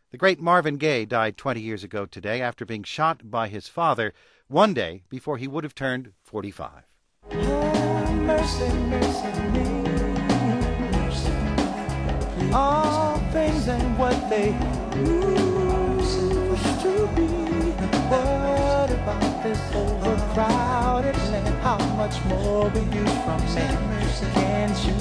The great Marvin Gaye died 20 years ago today after being shot by his father one day before he would have turned 45. Oh, mercy, mercy me. Mercy. All things ain't what they used to be. What about this overcrowded land? How much more will you from me? Can't you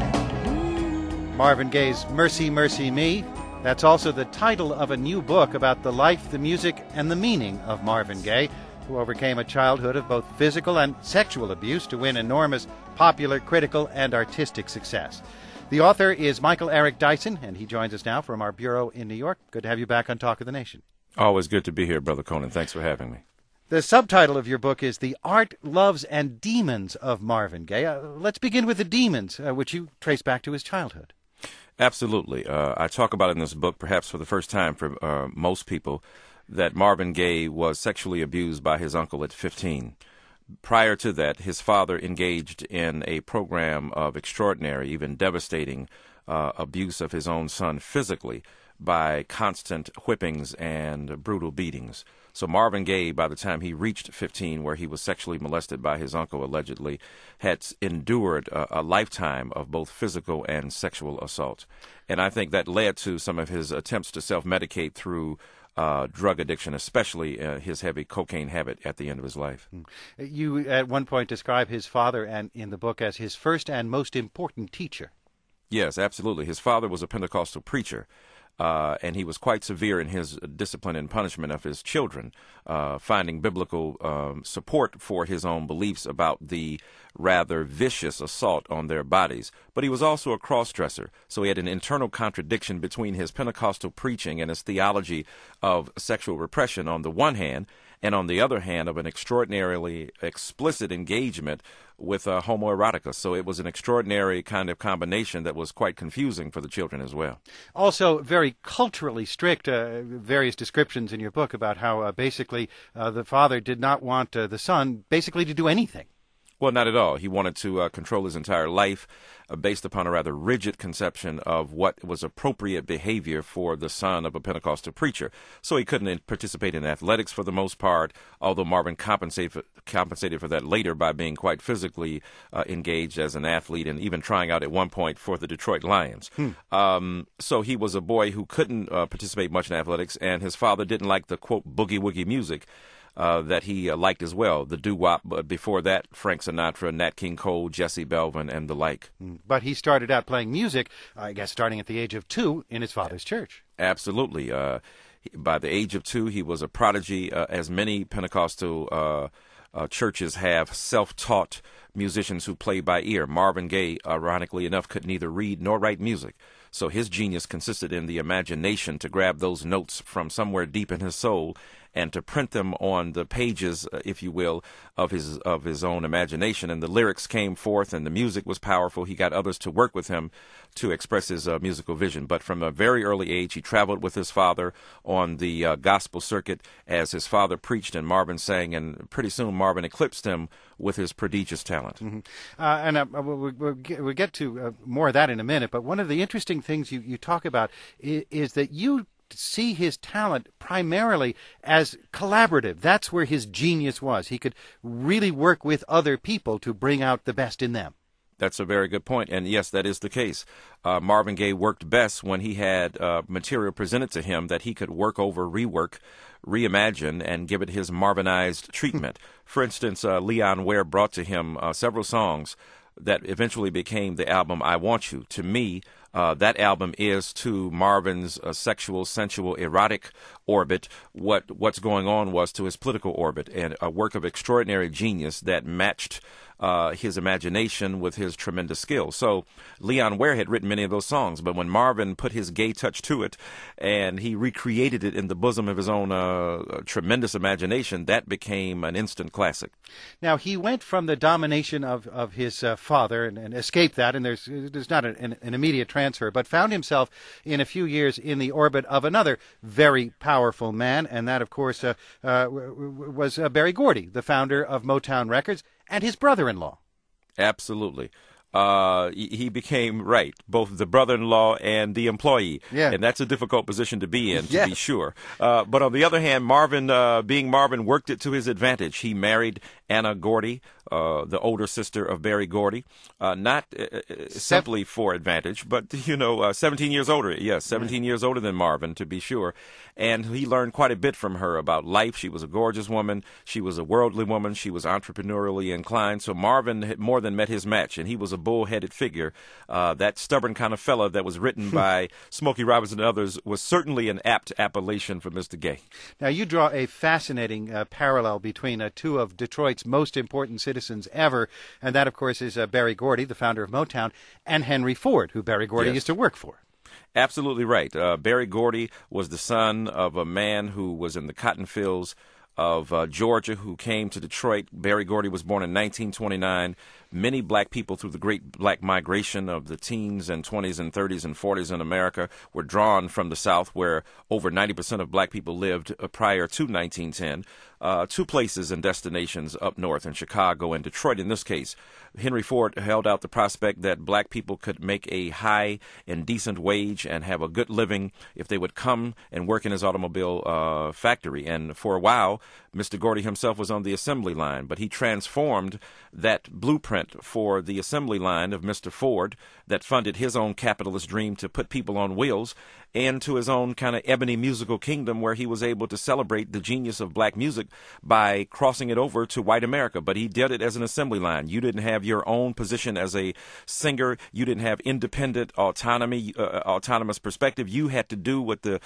stand? Marvin Gaye's Mercy, Mercy Me. That's also the title of a new book about the life, the music, and the meaning of Marvin Gaye, who overcame a childhood of both physical and sexual abuse to win enormous popular, critical, and artistic success. The author is Michael Eric Dyson, and he joins us now from our bureau in New York. Good to have you back on Talk of the Nation. Always good to be here, Brother Conan. Thanks for having me. The subtitle of your book is The Art, Loves, and Demons of Marvin Gaye. Let's begin with the demons, which you trace back to his childhood. Absolutely. I talk about in this book, perhaps for the first time for most people, that Marvin Gaye was sexually abused by his uncle at 15. Prior to that, his father engaged in a program of extraordinary, even devastating abuse of his own son physically by constant whippings and brutal beatings. So Marvin Gaye, by the time he reached 15, where he was sexually molested by his uncle, allegedly, had endured a lifetime of both physical and sexual assault. And I think that led to some of his attempts to self-medicate through drug addiction, especially his heavy cocaine habit at the end of his life. You, at one point, describe his father and in the book as his first and most important teacher. Yes, absolutely. His father was a Pentecostal preacher. And he was quite severe in his discipline and punishment of his children, finding biblical support for his own beliefs about the rather vicious assault on their bodies. But he was also a cross-dresser, so he had an internal contradiction between his Pentecostal preaching and his theology of sexual repression on the one hand, and on the other hand, of an extraordinarily explicit engagement with homoerotica. So it was an extraordinary kind of combination that was quite confusing for the children as well. Also very culturally strict, various descriptions in your book about how basically the father did not want the son basically to do anything. Well, not at all. He wanted to control his entire life based upon a rather rigid conception of what was appropriate behavior for the son of a Pentecostal preacher. So he couldn't participate in athletics for the most part, although Marvin compensated for that later by being quite physically engaged as an athlete and even trying out at one point for the Detroit Lions. So he was a boy who couldn't participate much in athletics, and his father didn't like the, quote, boogie-woogie music that he liked as well, the doo-wop, but before that, Frank Sinatra, Nat King Cole, Jesse Belvin, and the like. But he started out playing music, I guess starting at the age of 2 in his father's church. Absolutely. By the age of 2, he was a prodigy, as many Pentecostal churches have self-taught musicians who play by ear. Marvin Gaye, ironically enough, could neither read nor write music. So his genius consisted in the imagination to grab those notes from somewhere deep in his soul and to print them on the pages, if you will, of his own imagination. And the lyrics came forth, and the music was powerful. He got others to work with him to express his musical vision. But from a very early age, he traveled with his father on the gospel circuit as his father preached and Marvin sang, and pretty soon Marvin eclipsed him with his prodigious talent. We'll get to more of that in a minute, but one of the interesting things you talk about is that you see his talent primarily as collaborative. That's where his genius was. He could really work with other people to bring out the best in them. That's a very good point, and yes, that is the case. Marvin Gaye worked best when he had material presented to him that he could work over, rework, reimagine, and give it his Marvinized treatment. For instance, Leon Ware brought to him several songs that eventually became the album I Want You. To me, that album is to Marvin's sexual, sensual, erotic orbit what's going on was to his political orbit, and a work of extraordinary genius that matched his imagination with his tremendous skill. So Leon Ware had written many of those songs, but when Marvin put his gay touch to it and he recreated it in the bosom of his own tremendous imagination, that became an instant classic. Now, he went from the domination of his father and escaped that, and there's not an immediate transfer, but found himself in a few years in the orbit of another very powerful man, and that, of course, was Berry Gordy, the founder of Motown Records, and his brother-in-law. Absolutely. he became, right, both the brother-in-law and the employee. Yeah. And that's a difficult position to be in, to Yeah. be sure. But on the other hand, Marvin, being Marvin, worked it to his advantage. He married Anna Gordy, the older sister of Berry Gordy, not simply for advantage, but, 17 years older. Yes, 17 years older than Marvin, to be sure. And he learned quite a bit from her about life. She was a gorgeous woman. She was a worldly woman. She was entrepreneurially inclined. So Marvin had more than met his match, and he was a bull-headed figure. That stubborn kind of fella that was written by Smokey Robinson and others was certainly an apt appellation for Mr. Gay. Now, you draw a fascinating parallel between two of Detroit's most important citizens ever, and that, of course, is Berry Gordy, the founder of Motown, and Henry Ford, who Berry Gordy Yes. used to work for. Absolutely right. Berry Gordy was the son of a man who was in the cotton fields of Georgia, who came to Detroit. Berry Gordy was born in 1929. Many black people, through the great black migration of the teens and 20s and 30s and 40s in America, were drawn from the South, where over 90% of black people lived prior to 1910, to places and destinations up north in Chicago and Detroit in this case. Henry Ford held out the prospect that black people could make a high and decent wage and have a good living if they would come and work in his automobile factory. And for a while, Mr. Gordy himself was on the assembly line, but he transformed that blueprint for the assembly line of Mr. Ford that funded his own capitalist dream to put people on wheels into his own kind of ebony musical kingdom, where he was able to celebrate the genius of black music by crossing it over to white America. But he did it as an assembly line. You didn't have your own position as a singer. You didn't have independent autonomy, autonomous perspective. You had to do what the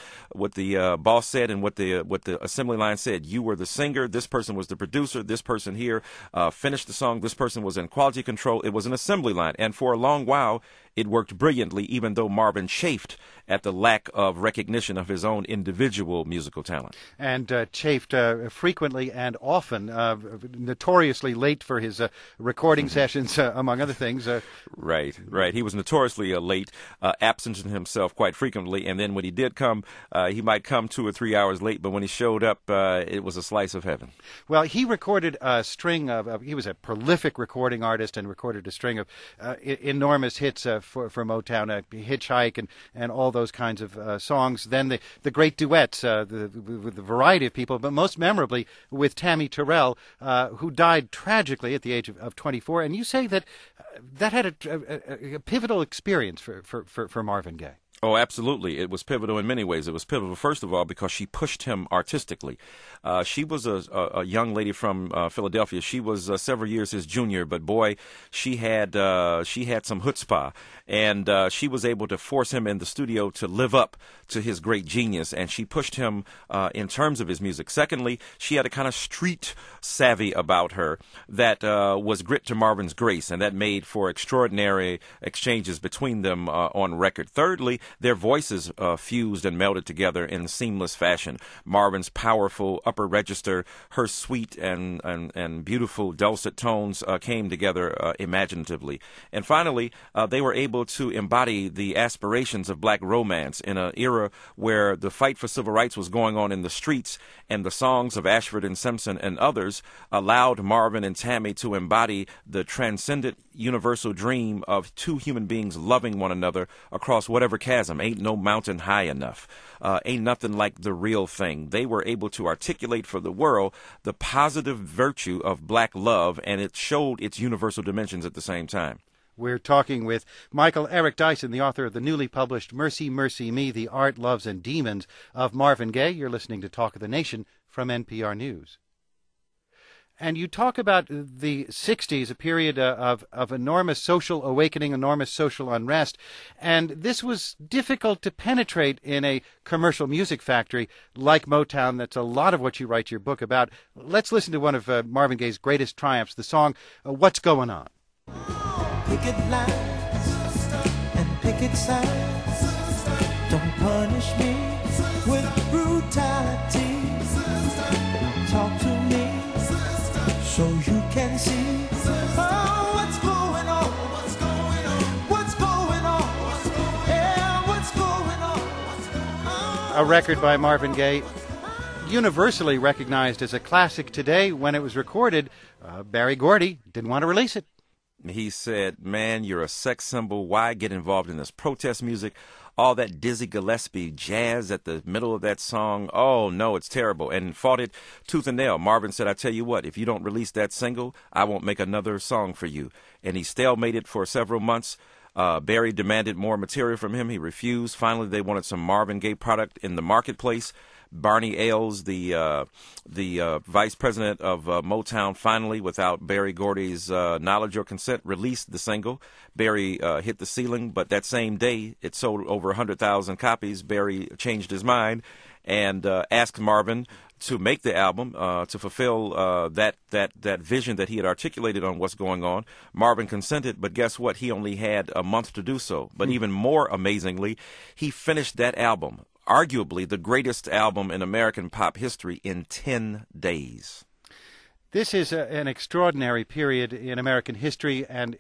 boss said and what the assembly line said. You were the singer. This person was the producer. This person here finished the song. This person was in quality control. It was an assembly line. And for a long while, it worked brilliantly, even though Marvin chafed at the lack of recognition of his own individual musical talent. And chafed frequently and often, notoriously late for his recording sessions, among other things. Right. He was notoriously late, absenting himself quite frequently, and then when he did come, he might come 2 or 3 hours late, but when he showed up, it was a slice of heaven. Well, he recorded a string he was a prolific recording artist and recorded a string of enormous hits for Motown, Hitchhike and all those kinds of songs. Then the great duets with a variety of people, but most memorably with Tammy Terrell, who died tragically at the age of 24. And you say that that had a pivotal experience for Marvin Gaye. Oh, absolutely. It was pivotal in many ways. It was pivotal, first of all, because she pushed him artistically. She was a young lady from Philadelphia. She was several years his junior, but boy, she had some chutzpah, and she was able to force him in the studio to live up to his great genius, and she pushed him in terms of his music. Secondly, she had a kind of street savvy about her that was grit to Marvin's grace, and that made for extraordinary exchanges between them on record. Thirdly, their voices fused and melded together in seamless fashion. Marvin's powerful upper register, her sweet and beautiful dulcet tones came together imaginatively. And finally, they were able to embody the aspirations of black romance in an era where the fight for civil rights was going on in the streets, and the songs of Ashford and Simpson and others allowed Marvin and Tammy to embody the transcendent universal dream of two human beings loving one another across whatever chasm. Ain't no mountain high enough. Ain't nothing like the real thing. They were able to articulate for the world the positive virtue of black love, and it showed its universal dimensions at the same time. We're talking with Michael Eric Dyson, the author of the newly published Mercy, Mercy Me, The Art, Loves, and Demons of Marvin Gaye. You're listening to Talk of the Nation from NPR News. And you talk about the 60s, a period of enormous social awakening, enormous social unrest. And this was difficult to penetrate in a commercial music factory like Motown. That's a lot of what you write your book about. Let's listen to one of Marvin Gaye's greatest triumphs, the song, What's Going On? Picket lines and picket signs don't punish me with brutality. Talk to me so you can see what's going on. What's going on? What's going on? Yeah, what's going on? A record by Marvin Gaye, universally recognized as a classic today. When it was recorded, Berry Gordy didn't want to release it. He said, man, you're a sex symbol. Why get involved in this protest music? All that Dizzy Gillespie jazz at the middle of that song. Oh, no, it's terrible. And fought it tooth and nail. Marvin said, I tell you what, if you don't release that single, I won't make another song for you. And he stalemated for several months. Barry demanded more material from him. He refused. Finally, they wanted some Marvin Gaye product in the marketplace. Barney Ailes, the vice president of Motown, finally, without Berry Gordy's knowledge or consent, released the single. Barry hit the ceiling, but that same day, it sold over 100,000 copies. Barry changed his mind and asked Marvin to make the album, to fulfill that vision that he had articulated on what's going on. Marvin consented, but guess what? He only had a month to do so. But even more amazingly, he finished that album, arguably the greatest album in American pop history, in 10 days. This is an extraordinary period in American history and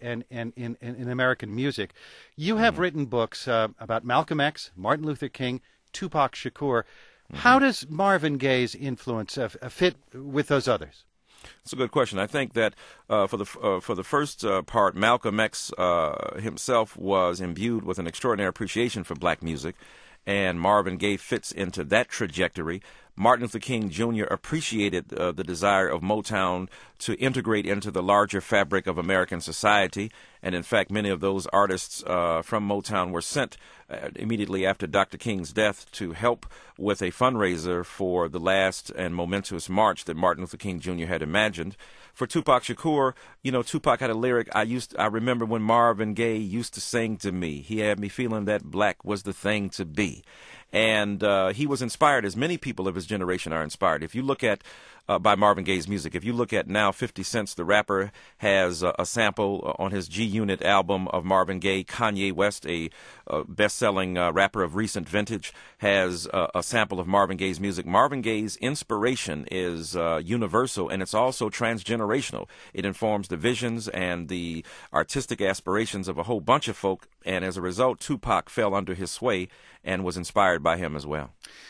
in American music. You have written books about Malcolm X, Martin Luther King, Tupac Shakur. How does Marvin Gaye's influence fit with those others? It's a good question. I think that for the first part, Malcolm X himself was imbued with an extraordinary appreciation for black music, and Marvin Gaye fits into that trajectory. Martin Luther King Jr. appreciated the desire of Motown to integrate into the larger fabric of American society, and in fact, many of those artists from Motown were sent immediately after Dr. King's death to help with a fundraiser for the last and momentous march that Martin Luther King Jr. had imagined. For Tupac Shakur, Tupac had a lyric. I remember when Marvin Gaye used to sing to me. He had me feeling that black was the thing to be. And he was inspired, as many people of his generation are inspired. If you look at, by Marvin Gaye's music, if you look at now 50 Cent, the rapper, has a sample on his G-Unit album of Marvin Gaye. Kanye West, a best-selling rapper of recent vintage, has a sample of Marvin Gaye's music. Marvin Gaye's inspiration is universal, and it's also transgenerational. It informs the visions and the artistic aspirations of a whole bunch of folk, and as a result, Tupac fell under his sway and was inspired by him as well.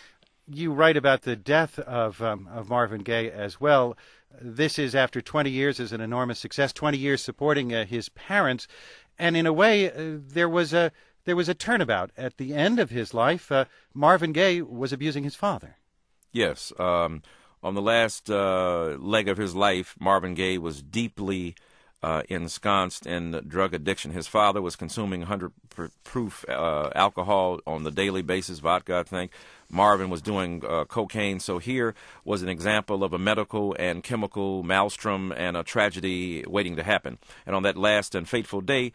You write about the death of Marvin Gaye as well. This is after 20 years as an enormous success, 20 years supporting his parents, and in a way, there was a turnabout at the end of his life. Marvin Gaye was abusing his father. Yes, on the last leg of his life, Marvin Gaye was deeply ensconced in drug addiction. His father was consuming 100 proof alcohol on the daily basis, vodka, I think. Marvin was doing cocaine. So here was an example of a medical and chemical maelstrom and a tragedy waiting to happen. And on that last and fateful day,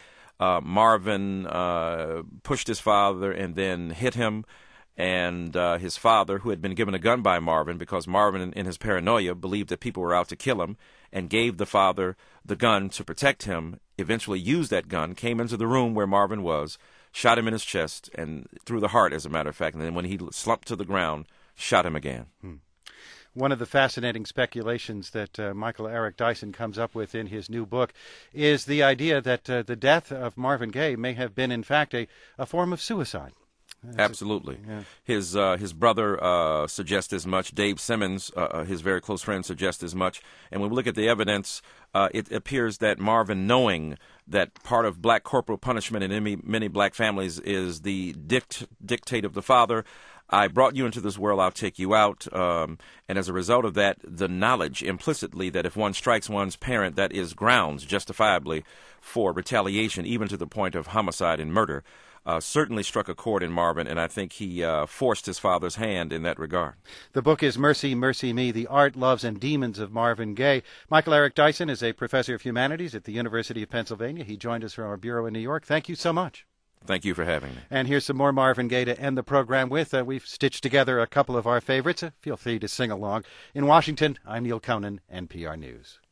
Marvin pushed his father and then hit him. And his father, who had been given a gun by Marvin because Marvin, in his paranoia, believed that people were out to kill him, and gave the father the gun to protect him, eventually used that gun, came into the room where Marvin was, shot him in his chest, and through the heart, as a matter of fact. And then when he slumped to the ground, shot him again. One of the fascinating speculations that Michael Eric Dyson comes up with in his new book is the idea that the death of Marvin Gaye may have been, in fact, a form of suicide. Absolutely. Yeah. His brother suggests as much. Dave Simmons, his very close friend, suggests as much. And when we look at the evidence, it appears that Marvin, knowing that part of black corporal punishment in many black families is the dictate of the father, I brought you into this world, I'll take you out. And as a result of that, the knowledge implicitly that if one strikes one's parent, that is grounds justifiably for retaliation, even to the point of homicide and murder. Certainly struck a chord in Marvin, and I think he forced his father's hand in that regard. The book is Mercy, Mercy Me, The Art, Loves, and Demons of Marvin Gaye. Michael Eric Dyson is a professor of humanities at the University of Pennsylvania. He joined us from our bureau in New York. Thank you so much. Thank you for having me. And here's some more Marvin Gaye to end the program with. We've stitched together a couple of our favorites. Feel free to sing along. In Washington, I'm Neil Conan, NPR News.